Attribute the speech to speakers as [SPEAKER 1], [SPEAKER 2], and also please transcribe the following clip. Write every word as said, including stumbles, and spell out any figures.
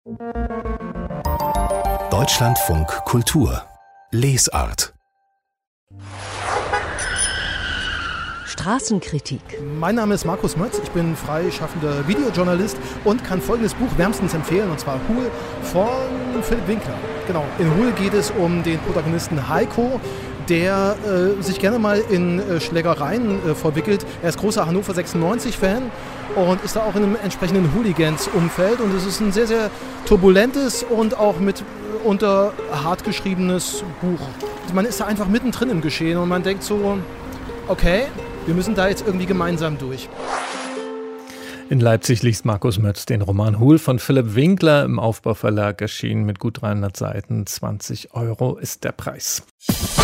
[SPEAKER 1] Deutschlandfunk Kultur Lesart.
[SPEAKER 2] Straßenkritik.
[SPEAKER 3] Mein Name ist Markus Mötz, ich bin freischaffender Videojournalist und kann folgendes Buch wärmstens empfehlen, und zwar Hool von Philipp Winkler. Genau, in Hool geht es um den Protagonisten Heiko, der äh, sich gerne mal in äh, Schlägereien äh, verwickelt. Er ist großer Hannover sechsundneunzig-Fan und ist da auch in einem entsprechenden Hooligans-Umfeld. Und es ist ein sehr, sehr turbulentes und auch mit unter hart geschriebenes Buch. Man ist da einfach mittendrin im Geschehen und man denkt so, okay, wir müssen da jetzt irgendwie gemeinsam durch.
[SPEAKER 4] In Leipzig liest Markus Mötz den Roman Hool von Philipp Winkler, im Aufbauverlag erschienen mit gut dreihundert Seiten. zwanzig Euro ist der Preis.